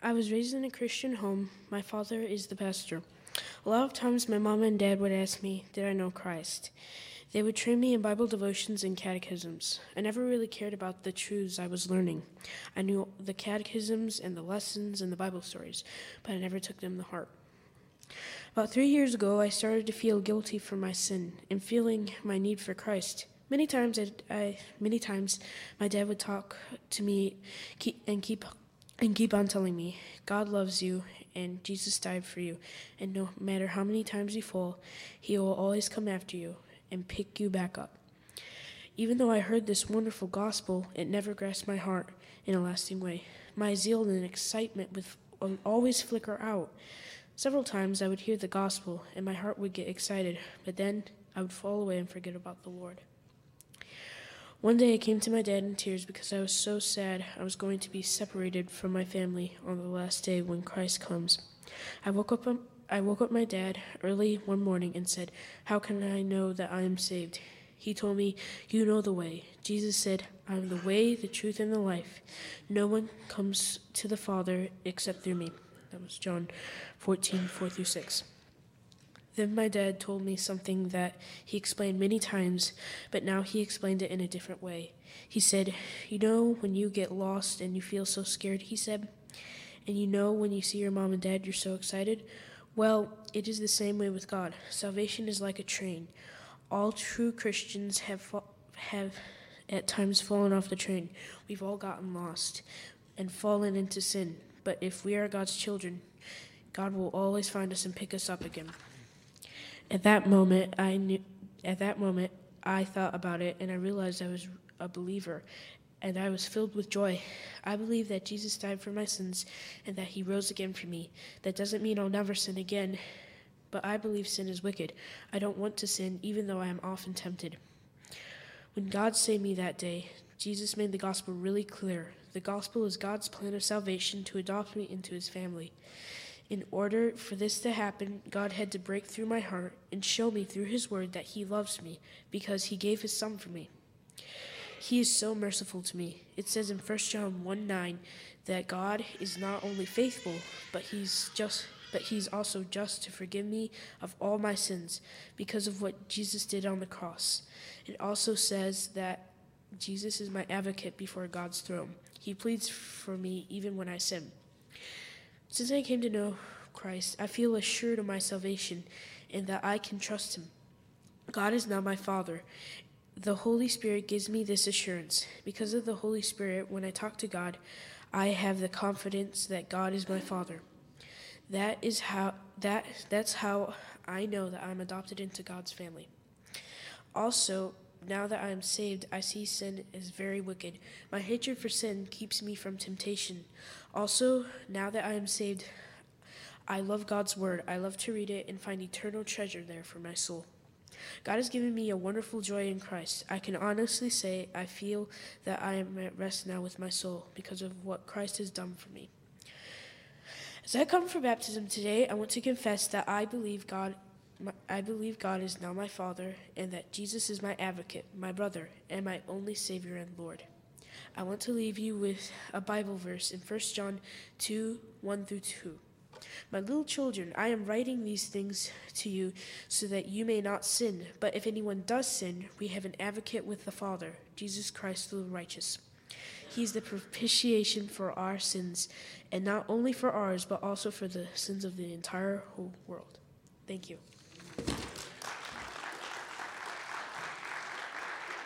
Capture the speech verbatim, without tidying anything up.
I was raised in a Christian home. My father is the pastor. A lot of times my mom and dad would ask me, did I know Christ? They would train me in Bible devotions and catechisms. I never really cared about the truths I was learning. I knew the catechisms and the lessons and the Bible stories, but I never took them to heart. About three years ago, I started to feel guilty for my sin and feeling my need for Christ. Many times, I, I many times, my dad would talk to me keep, and keep and keep on telling me, God loves you and Jesus died for you, and no matter how many times you fall, He will always come after you and pick you back up. Even though I heard this wonderful gospel, it never grasped my heart in a lasting way. My zeal and excitement would always flicker out. Several times I would hear the gospel and my heart would get excited, but then I would fall away and forget about the Lord. One day I came to my dad in tears because I was so sad I was going to be separated from my family on the last day when Christ comes. I woke up I woke up my dad early one morning and said, "How can I know that I am saved?" He told me, "You know the way." Jesus said, "I am the way, the truth, and the life. No one comes to the Father except through me." That was John fourteen, four through six. Then my dad told me something that he explained many times, but now he explained it in a different way. He said, "You know when you get lost and you feel so scared," he said, "and you know when you see your mom and dad, you're so excited? Well, it is the same way with God. Salvation is like a train. All true Christians have fa- have at times fallen off the train. We've all gotten lost and fallen into sin. But if we are God's children, God will always find us and pick us up again." At that moment, I knew. At that moment, I thought about it, and I realized I was a believer, and I was filled with joy. I believe that Jesus died for my sins, and that He rose again for me. That doesn't mean I'll never sin again, but I believe sin is wicked. I don't want to sin, even though I am often tempted. When God saved me that day, Jesus made the gospel really clear. The gospel is God's plan of salvation to adopt me into His family. In order for this to happen, God had to break through my heart and show me through His word that He loves me because He gave His Son for me. He is so merciful to me. It says in First John one nine that God is not only faithful, but He's just but He's also just to forgive me of all my sins because of what Jesus did on the cross. It also says that Jesus is my advocate before God's throne. He pleads for me even when I sin. Since I came to know Christ, I feel assured of my salvation and that I can trust Him. God is now my Father. The Holy Spirit gives me this assurance. Because of the Holy Spirit, when I talk to God, I have the confidence that God is my Father. That is how that that's how I know that I'm adopted into God's family. Also, now that I am saved, I see sin as very wicked. My hatred for sin keeps me from temptation. Also, now that I am saved, I love God's word. I love to read it and find eternal treasure there for my soul. God has given me a wonderful joy in Christ. I can honestly say I feel that I am at rest now with my soul because of what Christ has done for me. As I come for baptism today, I want to confess that I believe God I believe God is now my Father, and that Jesus is my advocate, my brother, and my only Savior and Lord. I want to leave you with a Bible verse in First John two, one through two. "My little children, I am writing these things to you so that you may not sin. But if anyone does sin, we have an advocate with the Father, Jesus Christ the righteous. He is the propitiation for our sins, and not only for ours, but also for the sins of the entire whole world." Thank you.